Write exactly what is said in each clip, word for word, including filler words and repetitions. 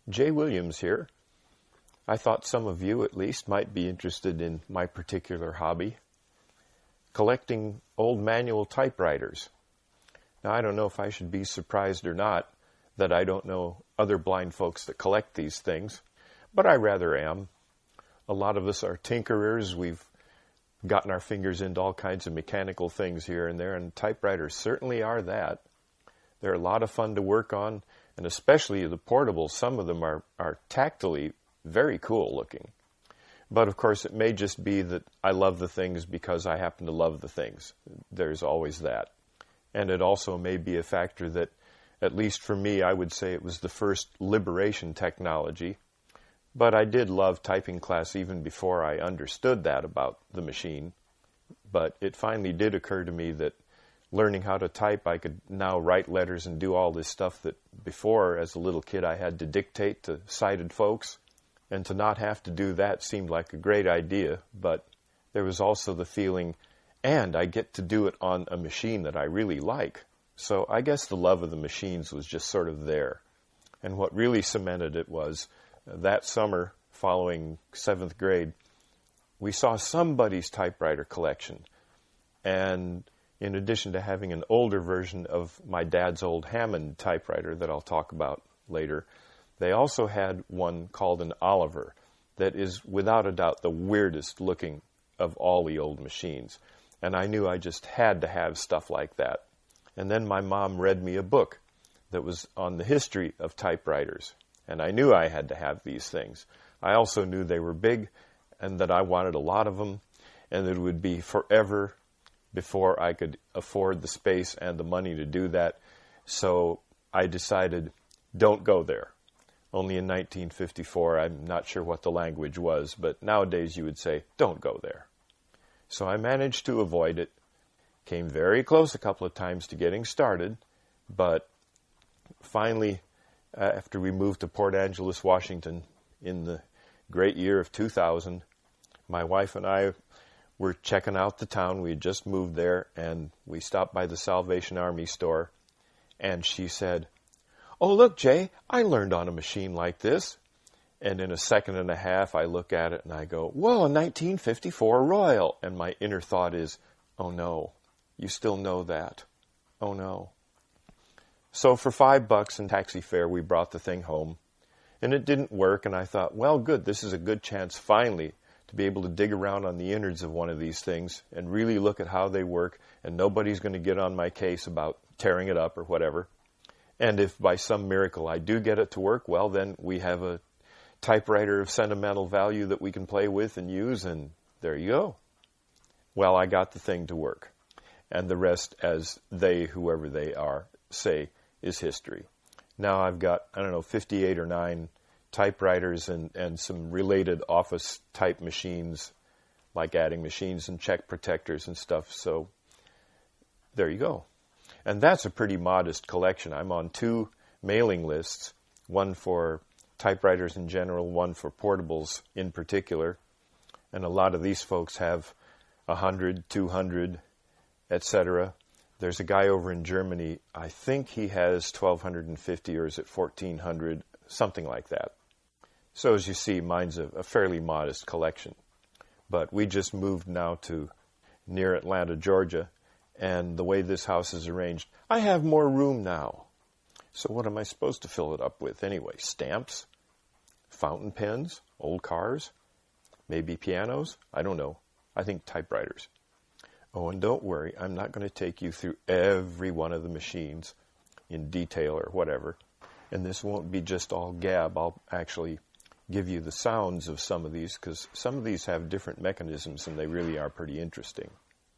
Jay Williams here. I thought some of you, at least, might be interested in my particular hobby, collecting old manual typewriters. Now, I don't know if I should be surprised or not that I don't know other blind folks that collect these things, but I rather am. A lot of us are tinkerers. We've gotten our fingers into all kinds of mechanical things here and there, and typewriters certainly are that. They're a lot of fun to work on, and especially the portables. Some of them are, are tactily very cool looking. But of course, it may just be that I love the things because I happen to love the things. There's always that. And it also may be a factor that, at least for me, I would say it was the first liberation technology. But I did love typing class even before I understood that about the machine. But it finally did occur to me that learning how to type, I could now write letters and do all this stuff that before, as a little kid, I had to dictate to sighted folks. And to not have to do that seemed like a great idea. But there was also the feeling, and I get to do it on a machine that I really like. So I guess the love of the machines was just sort of there. And what really cemented it was uh, that summer following seventh grade, we saw somebody's typewriter collection. And in addition to having an older version of my dad's old Hammond typewriter that I'll talk about later, they also had one called an Oliver that is without a doubt the weirdest looking of all the old machines. And I knew I just had to have stuff like that. And then my mom read me a book that was on the history of typewriters. And I knew I had to have these things. I also knew they were big and that I wanted a lot of them and that it would be forever before I could afford the space and the money to do that. So I decided, don't go there. Only in nineteen fifty-four, I'm not sure what the language was, but nowadays you would say, don't go there. So I managed to avoid it, came very close a couple of times to getting started, but finally, uh, after we moved to Port Angeles, Washington, in the great year of two thousand, my wife and I were checking out the town. We had just moved there, and we stopped by the Salvation Army store, and she said, "Oh, look, Jay, I learned on a machine like this." And in a second and a half, I look at it and I go, "Whoa, a nineteen fifty-four Royal." And my inner thought is, oh no, you still know that. Oh no. So for five bucks in taxi fare, we brought the thing home. And it didn't work, and I thought, well, good, this is a good chance finally to be able to dig around on the innards of one of these things and really look at how they work, and nobody's going to get on my case about tearing it up or whatever. And if by some miracle I do get it to work, well, then we have a typewriter of sentimental value that we can play with and use, and there you go. Well, I got the thing to work. And the rest, as they, whoever they are, say, is history. Now I've got, I don't know, fifty-eight or nine typewriters and, and some related office type machines, like adding machines and check protectors and stuff. So there you go. And that's a pretty modest collection. I'm on two mailing lists, one for typewriters in general, one for portables in particular. And a lot of these folks have one hundred, two hundred, et cetera. There's a guy over in Germany, I think he has twelve fifty or is it fourteen hundred, something like that. So as you see, mine's a, a fairly modest collection. But we just moved now to near Atlanta, Georgia, and the way this house is arranged, I have more room now. So what am I supposed to fill it up with anyway? Stamps? Fountain pens? Old cars? Maybe pianos? I don't know. I think typewriters. Oh, and don't worry, I'm not going to take you through every one of the machines in detail or whatever. And this won't be just all gab. I'll actually give you the sounds of some of these, because some of these have different mechanisms and they really are pretty interesting.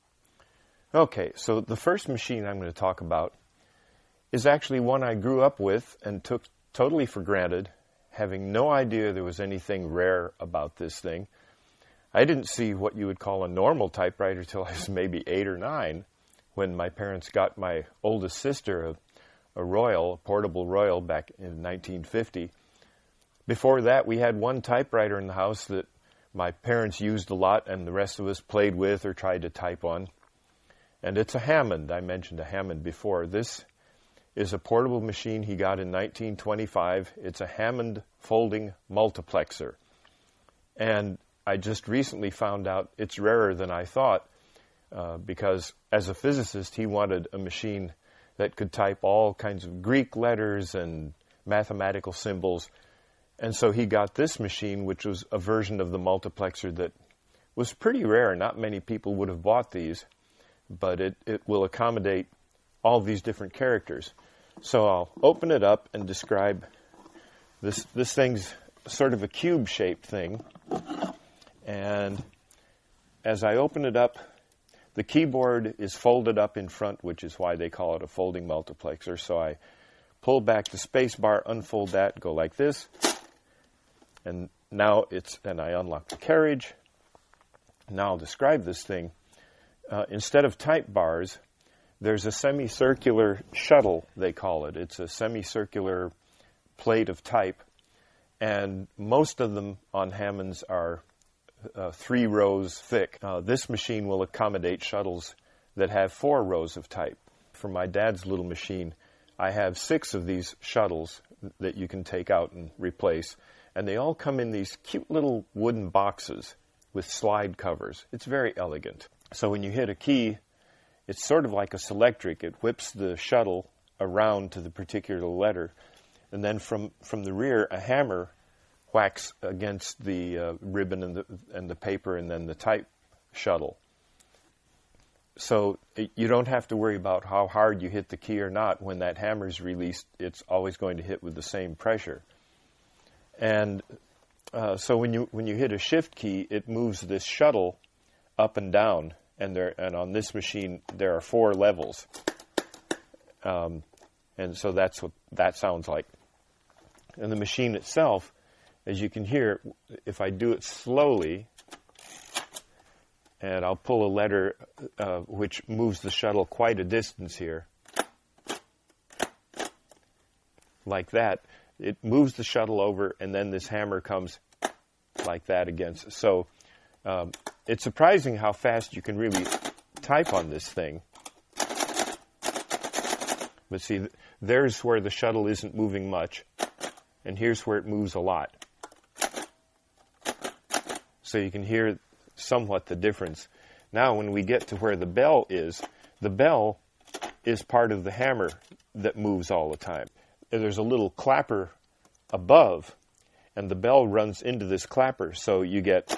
Okay, so the first machine I'm going to talk about is actually one I grew up with and took totally for granted, having no idea there was anything rare about this thing. I didn't see what you would call a normal typewriter till I was maybe eight or nine, when my parents got my oldest sister a, a Royal, a portable Royal, back in nineteen fifty. Before that, we had one typewriter in the house that my parents used a lot and the rest of us played with or tried to type on. And it's a Hammond. I mentioned a Hammond before. This is a portable machine he got in nineteen twenty-five. It's a Hammond folding multiplexer. And I just recently found out it's rarer than I thought, uh, because as a physicist, he wanted a machine that could type all kinds of Greek letters and mathematical symbols. And so he got this machine, which was a version of the multiplexer that was pretty rare. Not many people would have bought these, but it, it will accommodate all these different characters. So I'll open it up and describe this. This thing's sort of a cube-shaped thing. And as I open it up, the keyboard is folded up in front, which is why they call it a folding multiplexer. So I pull back the space bar, unfold that, go like this. And now it's, and I unlock the carriage. Now I'll describe this thing. Uh, instead of type bars, there's a semicircular shuttle, they call it. It's a semicircular plate of type. And most of them on Hammonds are uh, three rows thick. Uh, this machine will accommodate shuttles that have four rows of type. For my dad's little machine, I have six of these shuttles that you can take out and replace. And they all come in these cute little wooden boxes with slide covers. It's very elegant. So when you hit a key, it's sort of like a selectric. It whips the shuttle around to the particular letter. And then from, from the rear, a hammer whacks against the uh, ribbon and the, and the paper and then the type shuttle. So it, you don't have to worry about how hard you hit the key or not. When that hammer is released, it's always going to hit with the same pressure. And uh, so when you when you hit a shift key, it moves this shuttle up and down. And there and on this machine, there are four levels. Um, and so that's what that sounds like. And the machine itself, as you can hear, if I do it slowly, and I'll pull a letter uh, which moves the shuttle quite a distance here, like that, it moves the shuttle over, and then this hammer comes like that against. So um, it's surprising how fast you can really type on this thing. But see, there's where the shuttle isn't moving much, and here's where it moves a lot. So you can hear somewhat the difference. Now when we get to where the bell is, the bell is part of the hammer that moves all the time. There's a little clapper above, and the bell runs into this clapper, so you get,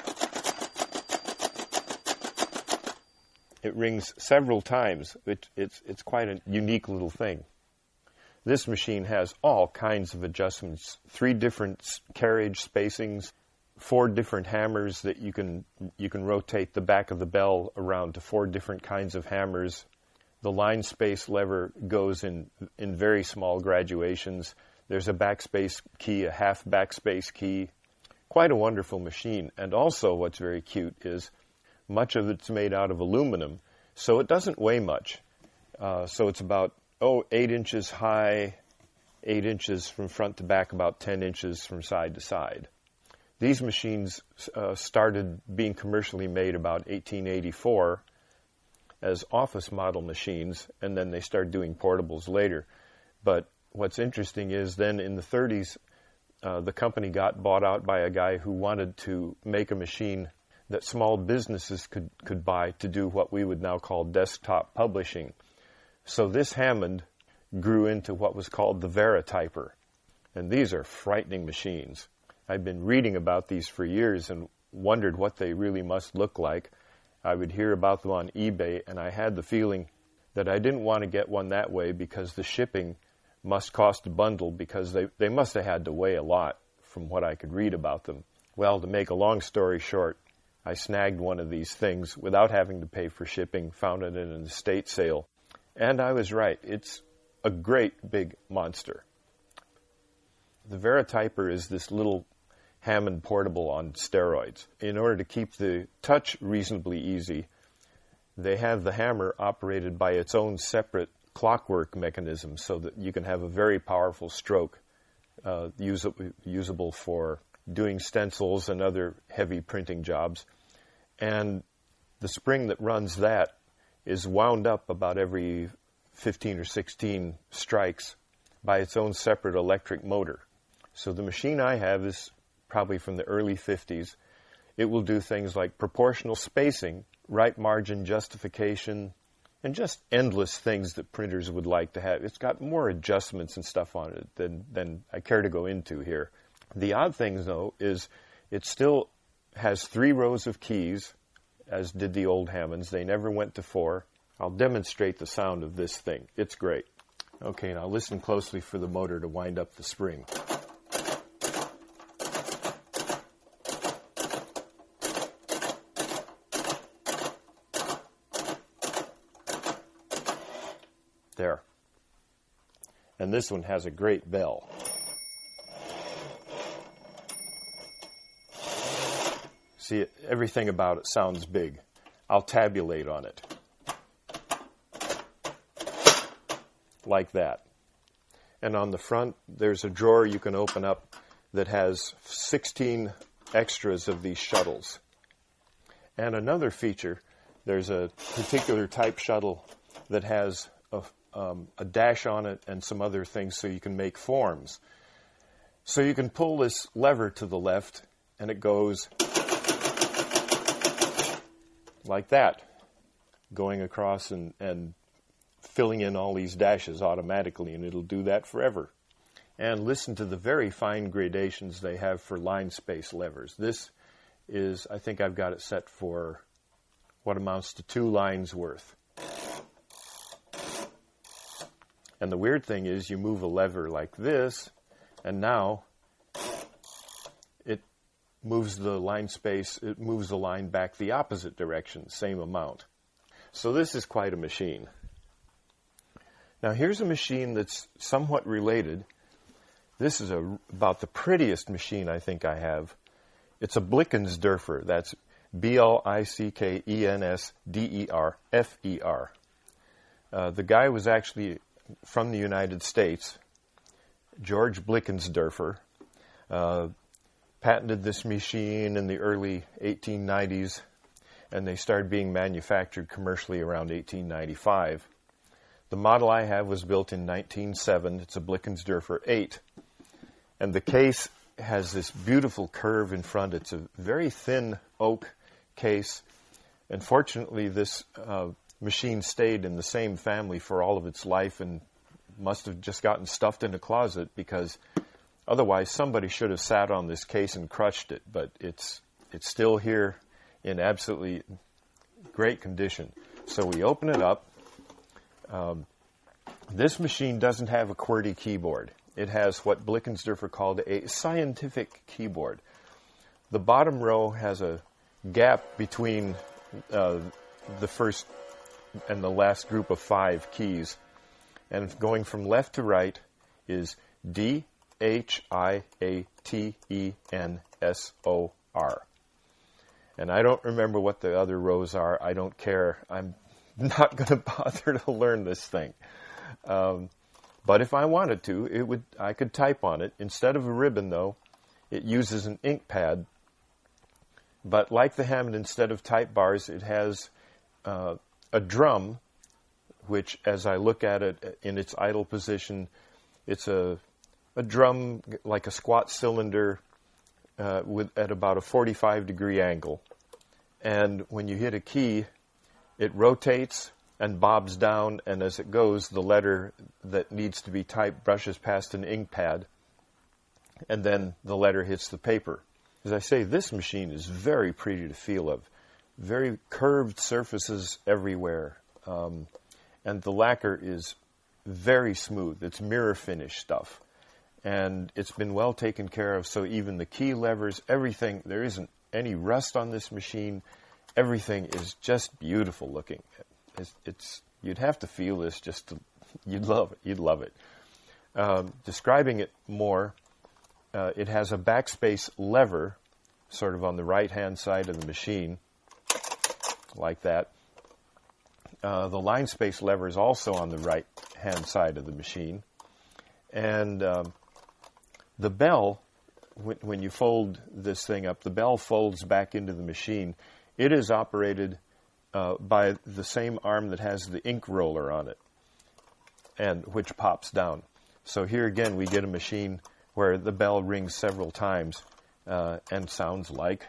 it rings several times. It, it's, it's quite a unique little thing. This machine has all kinds of adjustments, three different carriage spacings, four different hammers that you can you can rotate the back of the bell around to four different kinds of hammers. The line space lever goes in in very small graduations. There's a backspace key, a half backspace key. Quite a wonderful machine. And also what's very cute is much of it's made out of aluminum, so it doesn't weigh much. Uh, so it's about, oh, eight inches high, eight inches from front to back, about ten inches from side to side. These machines uh, started being commercially made about eighteen eighty-four as office model machines, and then they started doing portables later. But what's interesting is then in the thirties, uh, the company got bought out by a guy who wanted to make a machine that small businesses could, could buy to do what we would now call desktop publishing. So this Hammond grew into what was called the Verityper. And these are frightening machines. I've been reading about these for years and wondered what they really must look like. I would hear about them on eBay, and I had the feeling that I didn't want to get one that way because the shipping must cost a bundle, because they, they must have had to weigh a lot from what I could read about them. Well, to make a long story short, I snagged one of these things without having to pay for shipping, found it in an estate sale. And I was right. It's a great big monster. The Verityper is this little Hammond portable on steroids. In order to keep the touch reasonably easy, they have the hammer operated by its own separate clockwork mechanism so that you can have a very powerful stroke uh, usable, usable for doing stencils and other heavy printing jobs. And the spring that runs that is wound up about every fifteen or sixteen strikes by its own separate electric motor. So the machine I have is probably from the early fifties. It will do things like proportional spacing, right margin justification, and just endless things that printers would like to have. It's got more adjustments and stuff on it than, than I care to go into here. The odd thing, though, is it still has three rows of keys, as did the old Hammonds. They never went to four. I'll demonstrate the sound of this thing. It's great. Okay, now listen closely for the motor to wind up the spring. There. And this one has a great bell. See, everything about it sounds big. I'll tabulate on it. Like that. And on the front, there's a drawer you can open up that has sixteen extras of these shuttles. And another feature, there's a particular type shuttle that has a, um, a dash on it and some other things so you can make forms. So you can pull this lever to the left and it goes like that, going across and, and filling in all these dashes automatically, and it'll do that forever. And listen to the very fine gradations they have for line space levers. This is, I think I've got it set for what amounts to two lines worth. And the weird thing is you move a lever like this, and now it moves the line space, it moves the line back the opposite direction, same amount. So this is quite a machine. Now here's a machine that's somewhat related. This is a, about the prettiest machine I think I have. It's a Blickensderfer. That's B L I C K E N S D E R F E R. Uh, the guy was actually from the United States, George Blickensderfer. Uh, patented this machine in the early eighteen nineties, and they started being manufactured commercially around eighteen ninety-five. The model I have was built in nineteen oh seven. It's a Blickensderfer eight. And the case has this beautiful curve in front. It's a very thin oak case. And fortunately, this uh, machine stayed in the same family for all of its life and must have just gotten stuffed in a closet, because otherwise somebody should have sat on this case and crushed it. But it's, it's still here in absolutely great condition. So we open it up. Um, this machine doesn't have a QWERTY keyboard. It has what Blickensderfer called a scientific keyboard. The bottom row has a gap between uh, the first and the last group of five keys. And going from left to right is D, H, I, A, T, E, N, S, O, R. And I don't remember what the other rows are. I don't care. I'm not going to bother to learn this thing. Um, but if I wanted to, it would. I could type on it. Instead of a ribbon, though, it uses an ink pad. But like the Hammond, instead of type bars, it has uh, a drum, which, as I look at it in its idle position, it's a, a drum like a squat cylinder uh, with at about a forty-five degree angle. And when you hit a key, it rotates and bobs down, and as it goes, the letter that needs to be typed brushes past an ink pad, and then the letter hits the paper. As I say, this machine is very pretty to feel of. Very curved surfaces everywhere. Um, and the lacquer is very smooth. It's mirror finish stuff. And it's been well taken care of, so even the key levers, everything, there isn't any rust on this machine. Everything is just beautiful looking. It's, it's you'd have to feel this just to, you'd love it. You'd love it. Um, describing it more, uh, it has a backspace lever sort of on the right-hand side of the machine, like that. Uh, the line space lever is also on the right-hand side of the machine. And um, the bell, when, when you fold this thing up, the bell folds back into the machine. It is operated uh, by the same arm that has the ink roller on it. and which pops down. So here again we get a machine where the bell rings several times uh, and sounds like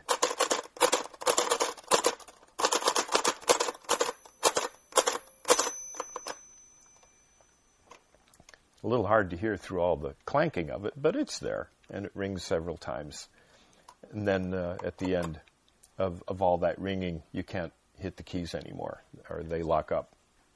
a little hard to hear through all the clanking of it, but it's there, and it rings several times. And then uh, at the end of, of all that ringing, you can't hit the keys anymore, or they lock up.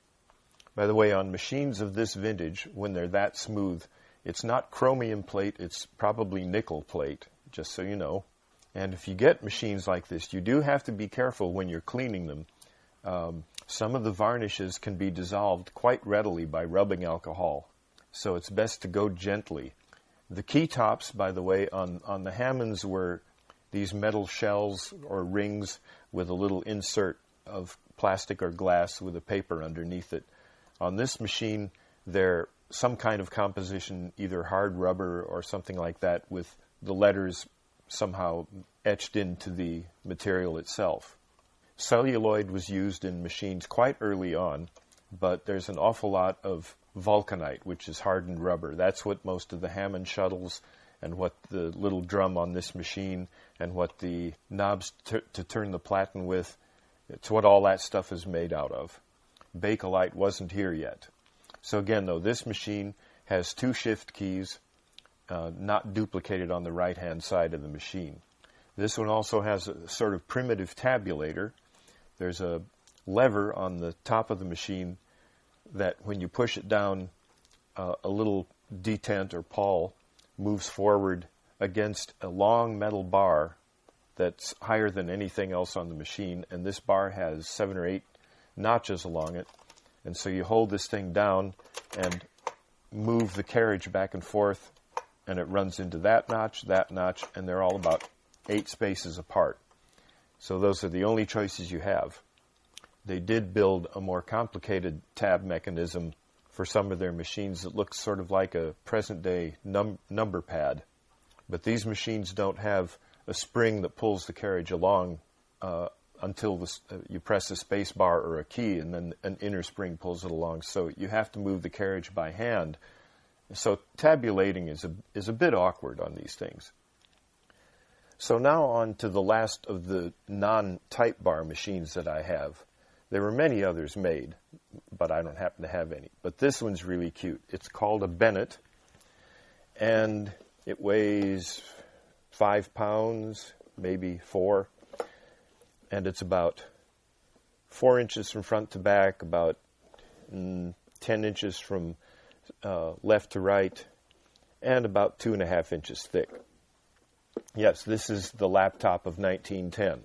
By the way, on machines of this vintage, when they're that smooth, it's not chromium plate, it's probably nickel plate, just so you know. And if you get machines like this, you do have to be careful when you're cleaning them. Um, some of the varnishes can be dissolved quite readily by rubbing alcohol, so it's best to go gently. The key tops, by the way, on, on the Hammonds were these metal shells or rings with a little insert of plastic or glass with a paper underneath it. On this machine, they're some kind of composition, either hard rubber or something like that, with the letters somehow etched into the material itself. Celluloid was used in machines quite early on, but there's an awful lot of vulcanite, which is hardened rubber. That's what most of the Hammond shuttles and what the little drum on this machine and what the knobs t- to turn the platen with, it's what all that stuff is made out of. Bakelite wasn't here yet. So again, though, this machine has two shift keys, uh, not duplicated on the right-hand side of the machine. This one also has a sort of primitive tabulator. There's a lever on the top of the machine that when you push it down, uh, a little detent or pawl moves forward against a long metal bar that's higher than anything else on the machine, and this bar has seven or eight notches along it. And so you hold this thing down and move the carriage back and forth, and it runs into that notch, that notch, and they're all about eight spaces apart. So those are the only choices you have. They did build a more complicated tab mechanism for some of their machines that looks sort of like a present-day num- number pad. But these machines don't have a spring that pulls the carriage along uh, until the, uh, you press a space bar or a key, and then an inner spring pulls it along. So you have to move the carriage by hand. So tabulating is a, is a bit awkward on these things. So now on to the last of the non-type bar machines that I have. There were many others made, but I don't happen to have any. But this one's really cute. It's called a Bennett, and it weighs five pounds, maybe four, and it's about four inches from front to back, about mm, ten inches from uh, left to right, and about two and a half inches thick. Yes, this is the laptop of nineteen ten.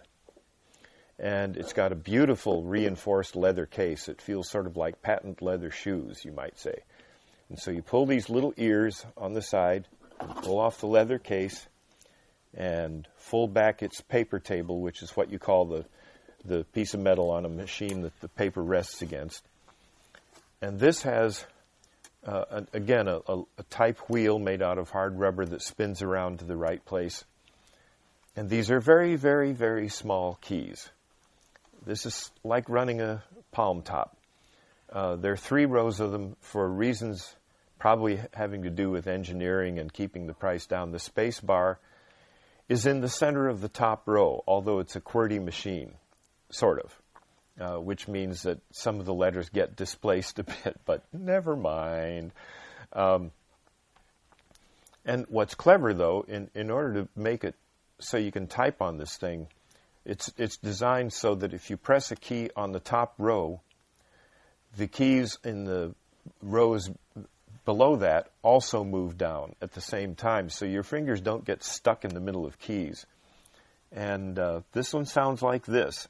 And it's got a beautiful reinforced leather case. It feels sort of like patent leather shoes, you might say. And so you pull these little ears on the side, pull off the leather case, and fold back its paper table, which is what you call the, the piece of metal on a machine that the paper rests against. And this has, uh, a, again, a, a, a type wheel made out of hard rubber that spins around to the right place. And these are very, very, very small keys. This is like running a palm top. Uh, there are three rows of them for reasons probably having to do with engineering and keeping the price down. The space bar is in the center of the top row, although it's a QWERTY machine, sort of, uh, which means that some of the letters get displaced a bit, but never mind. Um, and what's clever, though, in, in order to make it so you can type on this thing, It's it's designed so that if you press a key on the top row, the keys in the rows below that also move down at the same time, so your fingers don't get stuck in the middle of keys. And uh, this one sounds like this.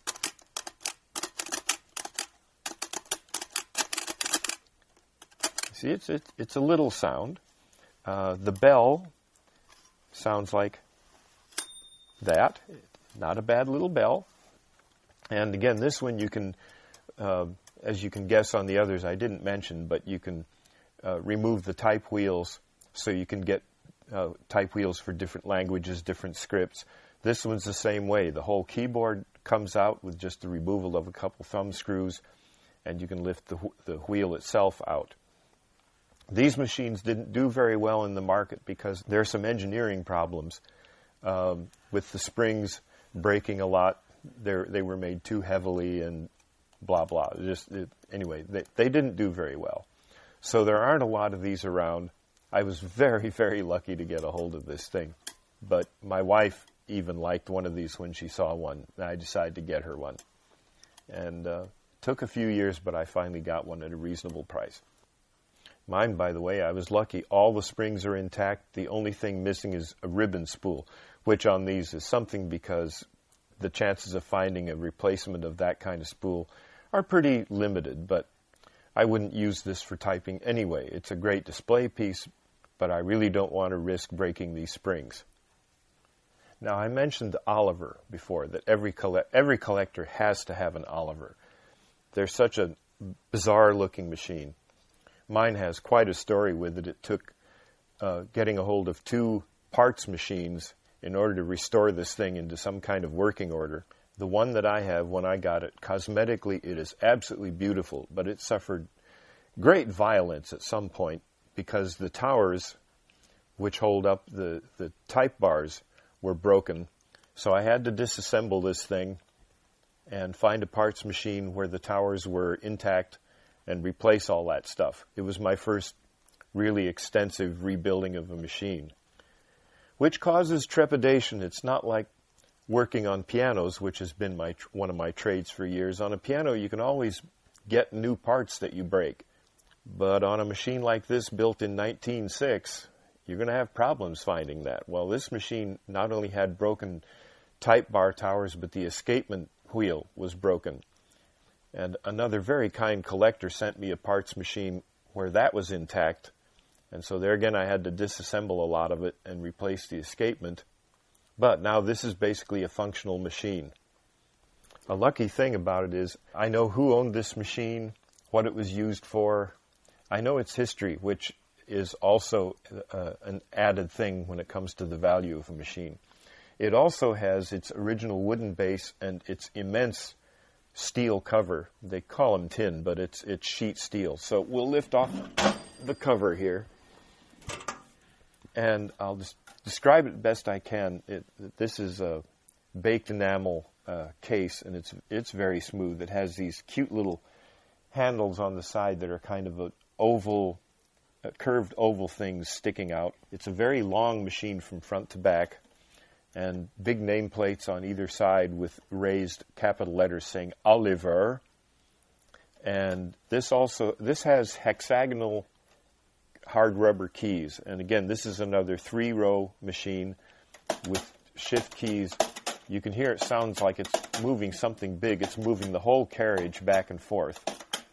See, it's it, it's a little sound. Uh, the bell sounds like that. Not a bad little bell. And again, this one you can, uh, as you can guess on the others I didn't mention, but you can uh, remove the type wheels so you can get uh, type wheels for different languages, different scripts. This one's the same way. The whole keyboard comes out with just the removal of a couple thumb screws, and you can lift the, wh- the wheel itself out. These machines didn't do very well in the market because there are some engineering problems um, with the springs breaking a lot. They're, they were made too heavily and blah, blah. Just it, anyway, they, they didn't do very well. So there aren't a lot of these around. I was very, very lucky to get a hold of this thing. But my wife even liked one of these when she saw one, and I decided to get her one. And uh, took a few years, but I finally got one at a reasonable price. Mine, by the way, I was lucky. All the springs are intact. The only thing missing is a ribbon spool, which on these is something because the chances of finding a replacement of that kind of spool are pretty limited, but I wouldn't use this for typing anyway. It's a great display piece, but I really don't want to risk breaking these springs. Now, I mentioned the Oliver before, that every coll- every collector has to have an Oliver. They're such a bizarre-looking machine. Mine has quite a story with it. It took uh, getting a hold of two parts machines in order to restore this thing into some kind of working order. The one that I have, when I got it, cosmetically it is absolutely beautiful, but it suffered great violence at some point because the towers which hold up the, the type bars were broken. So I had to disassemble this thing and find a parts machine where the towers were intact and replace all that stuff. It was my first really extensive rebuilding of a machine, which causes trepidation. It's not like working on pianos, which has been my one of my trades for years. On a piano, you can always get new parts that you break. But on a machine like this, built in nineteen oh six, you're going to have problems finding that. Well, this machine not only had broken type bar towers, but the escapement wheel was broken. And another very kind collector sent me a parts machine where that was intact. And so there again, I had to disassemble a lot of it and replace the escapement. But now this is basically a functional machine. A lucky thing about it is I know who owned this machine, what it was used for. I know its history, which is also uh, an added thing when it comes to the value of a machine. It also has its original wooden base and its immense steel cover. They call them tin, but it's it's sheet steel. So we'll lift off the cover here, and I'll just describe it best I can. It, this is a baked enamel uh, case, and it's it's very smooth. It has these cute little handles on the side that are kind of a oval, uh, curved oval things sticking out. It's a very long machine from front to back, and big nameplates on either side with raised capital letters saying Oliver. And this also this has hexagonal hard rubber keys. And again, this is another three-row machine with shift keys. You can hear it sounds like it's moving something big. It's moving the whole carriage back and forth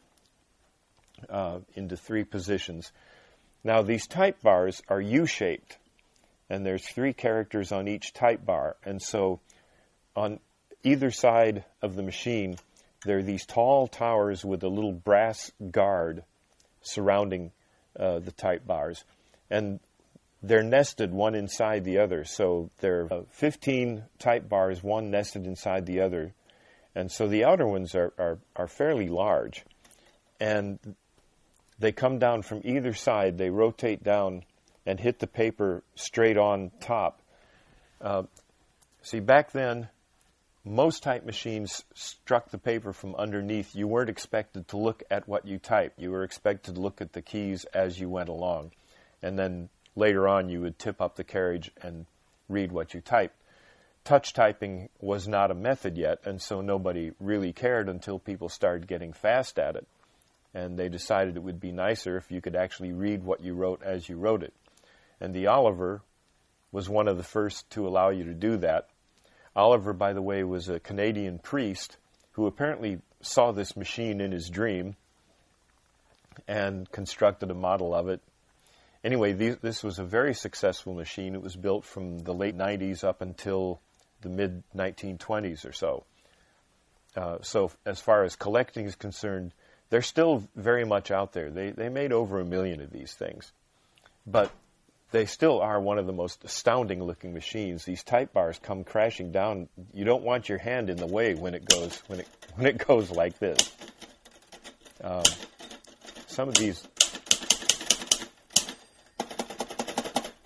uh, into three positions. Now, these type bars are U-shaped, and there's three characters on each type bar. And so on either side of the machine, there are these tall towers with a little brass guard surrounding uh, the type bars. And they're nested one inside the other. So there are fifteen type bars, one nested inside the other. And so the outer ones are, are, are fairly large. And they come down from either side. They rotate down and hit the paper straight on top. Uh, see, back then, most type machines struck the paper from underneath. You weren't expected to look at what you typed. You were expected to look at the keys as you went along. And then later on, you would tip up the carriage and read what you typed. Touch typing was not a method yet, and so nobody really cared until people started getting fast at it. And they decided it would be nicer if you could actually read what you wrote as you wrote it. And the Oliver was one of the first to allow you to do that. Oliver, by the way, was a Canadian priest who apparently saw this machine in his dream and constructed a model of it. Anyway, these, this was a very successful machine. It was built from the late nineties up until the mid nineteen twenties or so. Uh, so as far as collecting is concerned, they're still very much out there. They, they made over a million of these things. But they still are one of the most astounding-looking machines. These type bars come crashing down. You don't want your hand in the way when it goes when it when it goes like this. Um, some of these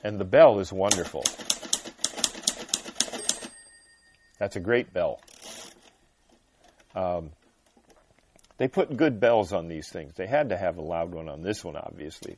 And the bell is wonderful. That's a great bell. Um, they put good bells on these things. They had to have a loud one on this one, obviously.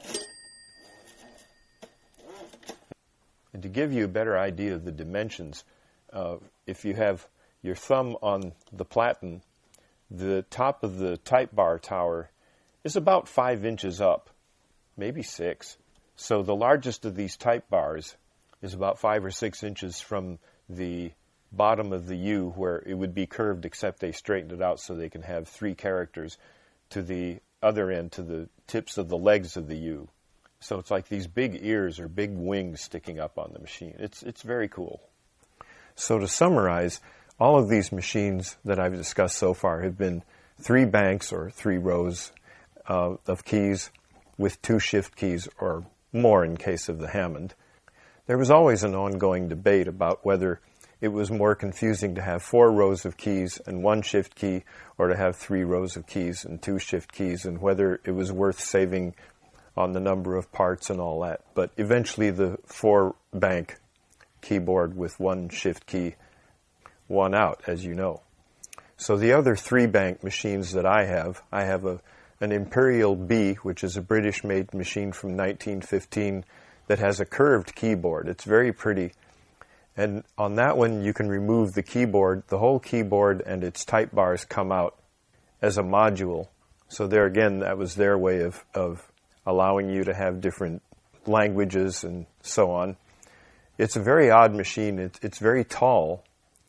And to give you a better idea of the dimensions, uh, if you have your thumb on the platen, the top of the type bar tower is about five inches up, maybe six. So the largest of these type bars is about five or six inches from the bottom of the U, where it would be curved, except they straightened it out so they can have three characters, to the other end, to the tips of the legs of the U. So it's like these big ears or big wings sticking up on the machine. It's it's very cool. So to summarize, all of these machines that I've discussed so far have been three banks or three rows uh, of keys with two shift keys or more in case of the Hammond. There was always an ongoing debate about whether it was more confusing to have four rows of keys and one shift key, or to have three rows of keys and two shift keys, and whether it was worth saving on the number of parts and all that. But eventually the four-bank keyboard with one shift key won out, as you know. So the other three-bank machines that I have, I have a, an Imperial B, which is a British-made machine from nineteen fifteen that has a curved keyboard. It's very pretty. And on that one, you can remove the keyboard. The whole keyboard and its type bars come out as a module. So there again, that was their way of, of allowing you to have different languages and so on. It's a very odd machine. It, it's very tall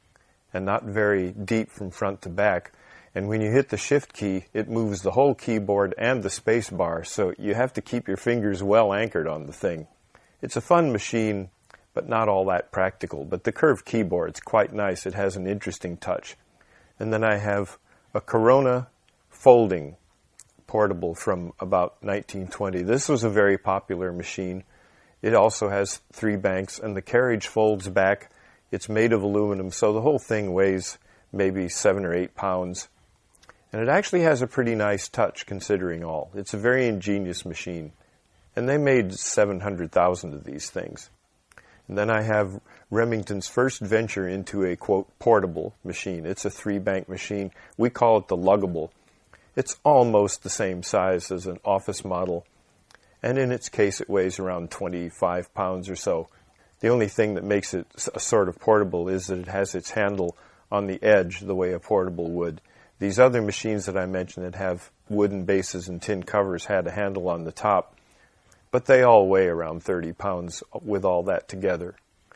and not very deep from front to back. And when you hit the shift key, it moves the whole keyboard and the space bar. So you have to keep your fingers well anchored on the thing. It's a fun machine, but not all that practical. But the curved keyboard's quite nice. It has an interesting touch. And then I have a Corona folding portable from about nineteen twenty. This was a very popular machine. It also has three banks, and the carriage folds back. It's made of aluminum, so the whole thing weighs maybe seven or eight pounds. And it actually has a pretty nice touch, considering all. It's a very ingenious machine. And they made seven hundred thousand of these things. And then I have Remington's first venture into a, quote, portable machine. It's a three-bank machine. We call it the Luggable. It's almost the same size as an office model. And in its case, it weighs around twenty-five pounds or so. The only thing that makes it a sort of portable is that it has its handle on the edge the way a portable would. These other machines that I mentioned that have wooden bases and tin covers had a handle on the top, but they all weigh around thirty pounds with all that together.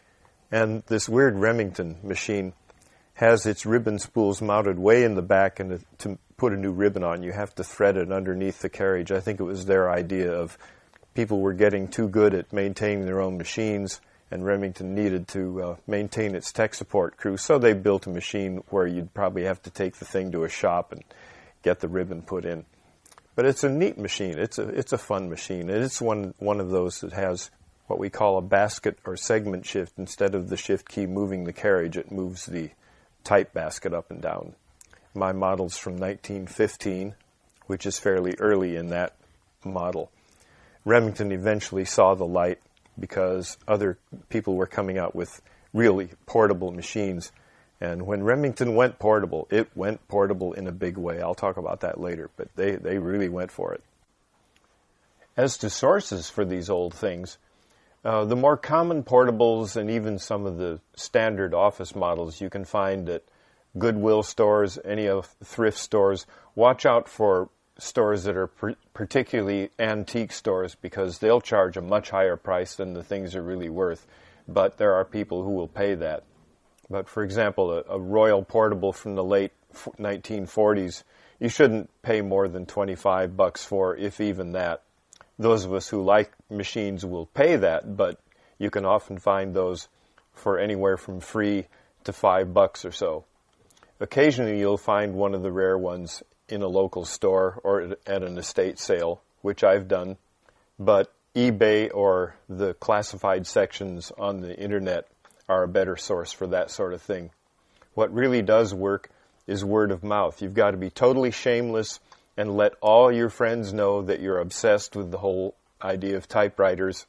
And this weird Remington machine has its ribbon spools mounted way in the back, and to put a new ribbon on, you have to thread it underneath the carriage. I think it was their idea of people were getting too good at maintaining their own machines, and Remington needed to uh, maintain its tech support crew, so they built a machine where you'd probably have to take the thing to a shop and get the ribbon put in. But it's a neat machine. It's a it's a fun machine, and it's one one of those that has what we call a basket or segment shift. Instead of the shift key moving the carriage, it moves the type basket up and down. My model's from nineteen fifteen, which is fairly early in that model. Remington eventually saw the light because other people were coming out with really portable machines. And when Remington went portable, it went portable in a big way. I'll talk about that later, but they, they really went for it. As to sources for these old things, uh, the more common portables and even some of the standard office models you can find at Goodwill stores, any of thrift stores. Watch out for stores that are per- particularly antique stores, because they'll charge a much higher price than the things are really worth. But there are people who will pay that. But for example, a, a Royal portable from the late nineteen forties, you shouldn't pay more than twenty-five bucks for, if even that. Those of us who like machines will pay that, but you can often find those for anywhere from free to five bucks or so. Occasionally you'll find one of the rare ones in a local store or at an estate sale, which I've done, but eBay or the classified sections on the internet are a better source for that sort of thing. What really does work is word of mouth. You've got to be totally shameless and let all your friends know that you're obsessed with the whole idea of typewriters,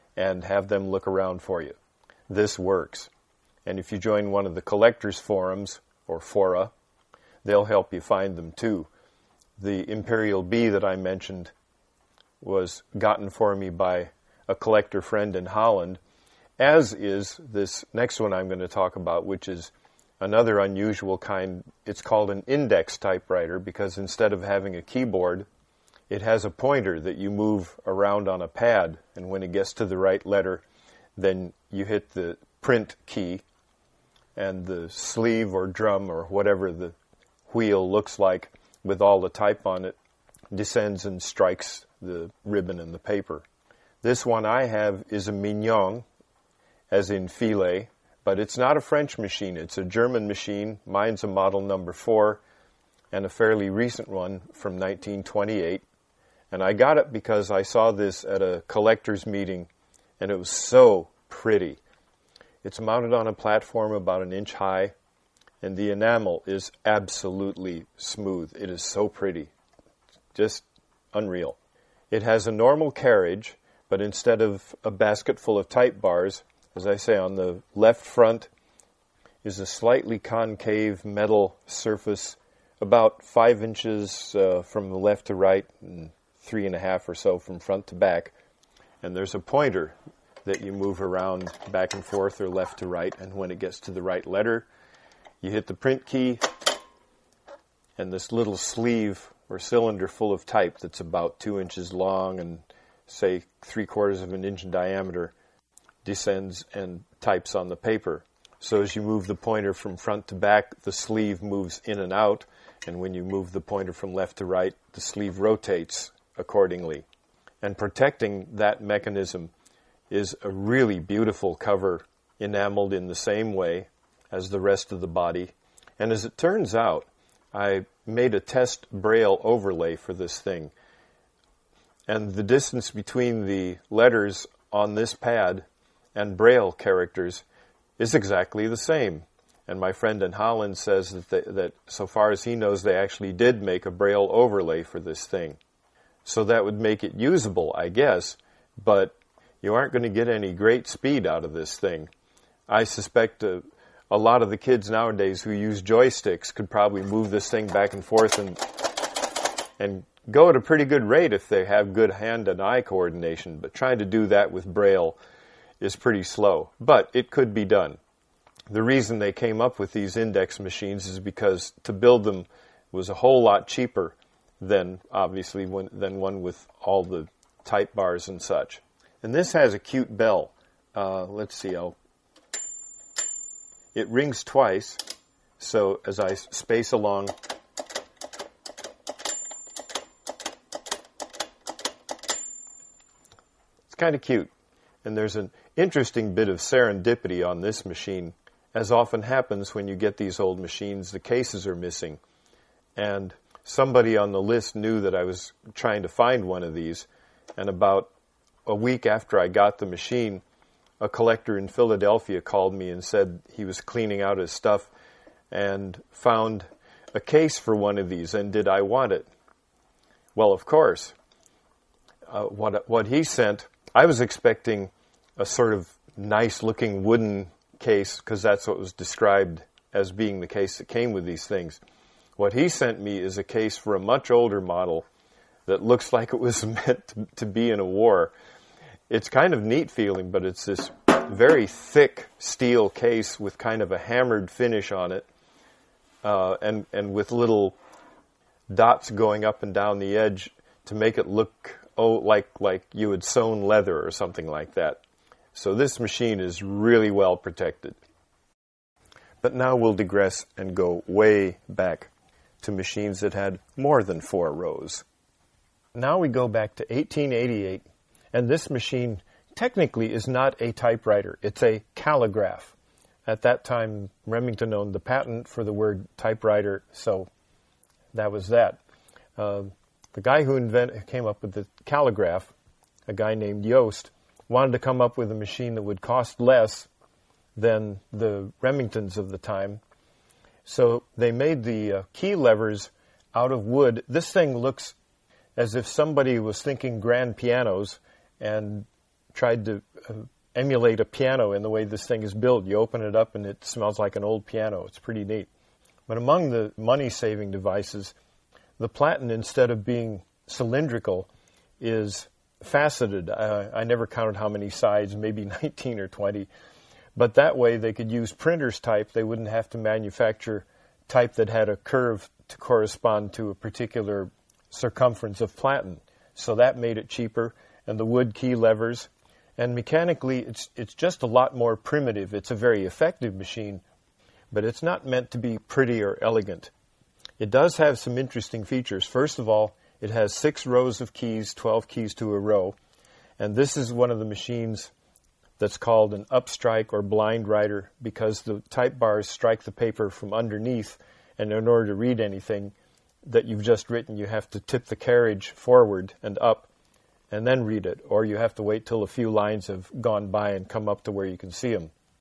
and have them look around for you. This works. And if you join one of the collectors forums, or fora, they'll help you find them too. The Imperial Bee that I mentioned was gotten for me by a collector friend in Holland, as is this next one I'm going to talk about, which is another unusual kind. It's called an index typewriter because instead of having a keyboard, it has a pointer that you move around on a pad, and when it gets to the right letter, then you hit the print key, and the sleeve or drum or whatever the wheel looks like with all the type on it descends and strikes the ribbon and the paper. This one I have is a Mignon, as in filet, but it's not a French machine. It's a German machine. Mine's a model number four, and a fairly recent one from nineteen twenty-eight. And I got it because I saw this at a collector's meeting, and it was so pretty. It's mounted on a platform about an inch high, and the enamel is absolutely smooth. It is so pretty. Just unreal. It has a normal carriage, but instead of a basket full of type bars, as I say, on the left front is a slightly concave metal surface, about five inches uh, from the left to right, and three and a half or so from front to back. And there's a pointer that you move around back and forth or left to right, and when it gets to the right letter, you hit the print key, and this little sleeve or cylinder full of type that's about two inches long and, say, three quarters of an inch in diameter descends and types on the paper. So as you move the pointer from front to back, the sleeve moves in and out, and when you move the pointer from left to right, the sleeve rotates accordingly. And protecting that mechanism is a really beautiful cover, enameled in the same way as the rest of the body. And as it turns out, I made a test braille overlay for this thing. And the distance between the letters on this pad and braille characters is exactly the same. And my friend in Holland says that, they, that so far as he knows, they actually did make a braille overlay for this thing. So that would make it usable, I guess, but you aren't going to get any great speed out of this thing. I suspect a, a lot of the kids nowadays who use joysticks could probably move this thing back and forth and and go at a pretty good rate if they have good hand and eye coordination, but trying to do that with braille is pretty slow. But it could be done. The reason they came up with these index machines is because to build them was a whole lot cheaper than, obviously, when, than one with all the type bars and such. And this has a cute bell. Uh, let's see, I'll, it rings twice, so as I space along, it's kind of cute. And there's an interesting bit of serendipity on this machine. As often happens when you get these old machines, the cases are missing. And somebody on the list knew that I was trying to find one of these, and about a week after I got the machine, a collector in Philadelphia called me and said he was cleaning out his stuff and found a case for one of these, and did I want it? Well, of course. Uh, what, what he sent, I was expecting a sort of nice-looking wooden case, because that's what was described as being the case that came with these things. What he sent me is a case for a much older model that looks like it was meant to, to be in a war. It's kind of neat feeling, but it's this very thick steel case with kind of a hammered finish on it, uh, and, and with little dots going up and down the edge to make it look oh like like you had sewn leather or something like that. So this machine is really well protected. But now we'll digress and go way back to machines that had more than four rows. Now we go back to eighteen eighty-eight, and this machine technically is not a typewriter. It's a callograph. At that time, Remington owned the patent for the word typewriter, so that was that. Uh, the guy who invented, came up with the callograph, a guy named Yost, wanted to come up with a machine that would cost less than the Remingtons of the time. So they made the uh, key levers out of wood. This thing looks as if somebody was thinking grand pianos and tried to uh, emulate a piano in the way this thing is built. You open it up and it smells like an old piano. It's pretty neat. But among the money-saving devices, the platen, instead of being cylindrical, is faceted. Uh, I never counted how many sides, maybe nineteen or twenty. But that way they could use printer's type. They wouldn't have to manufacture type that had a curve to correspond to a particular circumference of platen. So that made it cheaper. And the wood key levers. And mechanically, it's it's just a lot more primitive. It's a very effective machine, but it's not meant to be pretty or elegant. It does have some interesting features. First of all, it has six rows of keys, twelve keys to a row. And this is one of the machines that's called an upstrike or blind writer, because the type bars strike the paper from underneath, and in order to read anything that you've just written, you have to tip the carriage forward and up and then read it, or you have to wait till a few lines have gone by and come up to where you can see them.